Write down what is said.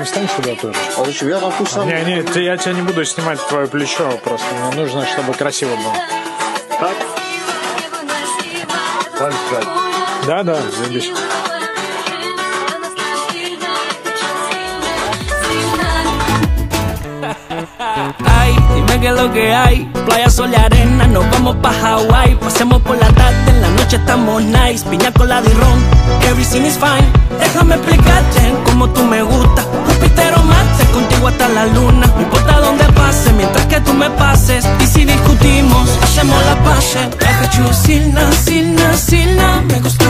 встань сюда тоже. А зачем? Я там сам. Не, я тебя не буду снимать твое плечо, просто мне нужно, чтобы красиво было. Так? Так, так. Да, заебись. Ay, dime qué es lo que hay. Playa, sol y arena, nos vamos pa' Hawaii. Pasemos por la tarde, en la noche estamos nice. Piña colada y ron, everything is fine. Déjame explicarte cómo tú me gustas. Júpiter o Marte, contigo hasta la luna. No importa dónde pase, mientras que tú me pases. Y si discutimos, hacemos la pace. I got you, Silna, Silna, Silna. Me gusta